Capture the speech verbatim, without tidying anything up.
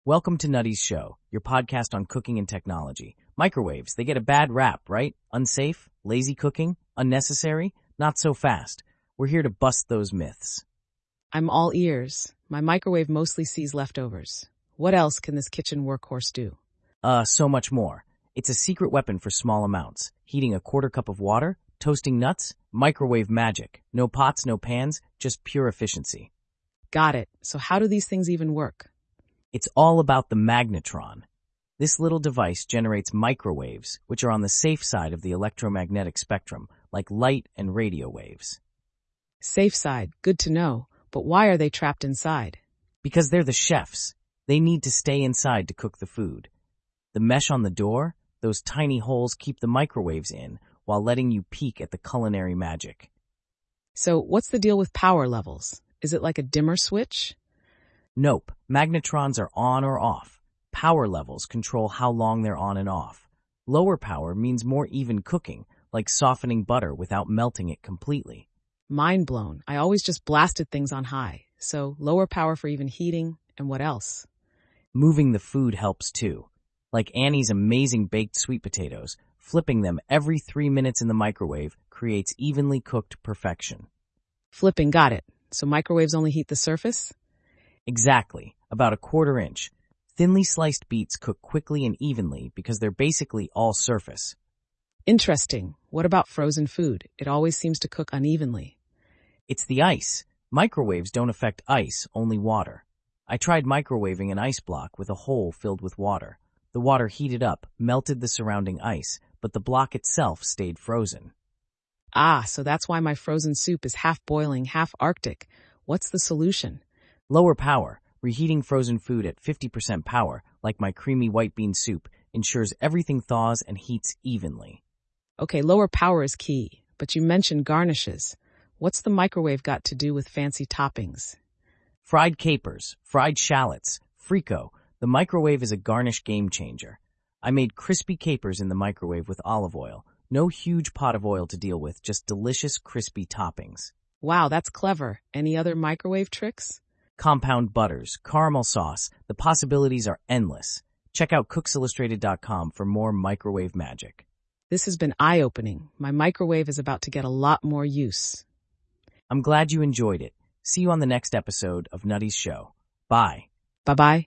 Welcome to Nutty's Show, your podcast on cooking and technology. Microwaves, they get a bad rap, right? Unsafe, lazy cooking, unnecessary, not so fast. We're here to bust those myths. I'm all ears. My microwave mostly sees leftovers. What else can this kitchen workhorse do? Uh, so much more. It's a secret weapon for small amounts. Heating a quarter cup of water, toasting nuts, microwave magic. No pots, no pans, just pure efficiency. Got it. So how do these things even work? It's all about the magnetron. This little device generates microwaves, which are on the safe side of the electromagnetic spectrum, like light and radio waves. Safe side, good to know. But why are they trapped inside? Because they're the chefs. They need to stay inside to cook the food. The mesh on the door, those tiny holes keep the microwaves in while letting you peek at the culinary magic. So what's the deal with power levels? Is it like a dimmer switch? Nope, magnetrons are on or off. Power levels control how long they're on and off. Lower power means more even cooking, like softening butter without melting it completely. Mind blown. I always just blasted things on high. So lower power for even heating, and what else? Moving the food helps too. Like Annie's amazing baked sweet potatoes, flipping them every three minutes in the microwave creates evenly cooked perfection. Flipping, got it. So microwaves only heat the surface? Exactly, about a quarter inch. Thinly sliced beets cook quickly and evenly because they're basically all surface. Interesting. What about frozen food? It always seems to cook unevenly. It's the ice. Microwaves don't affect ice, only water. I tried microwaving an ice block with a hole filled with water. The water heated up, melted the surrounding ice, but the block itself stayed frozen. Ah, so that's why my frozen soup is half boiling, half Arctic. What's the solution? Lower power. Reheating frozen food at fifty percent power, like my creamy white bean soup, ensures everything thaws and heats evenly. Okay, lower power is key, but you mentioned garnishes. What's the microwave got to do with fancy toppings? Fried capers, fried shallots, frico. The microwave is a garnish game changer. I made crispy capers in the microwave with olive oil. No huge pot of oil to deal with, just delicious crispy toppings. Wow, that's clever. Any other microwave tricks? Compound butters, caramel sauce. The possibilities are endless. Check out cooks illustrated dot com for more microwave magic. This has been eye-opening. My microwave is about to get a lot more use. I'm glad you enjoyed it. See you on the next episode of Nutty's Show. Bye. Bye-bye.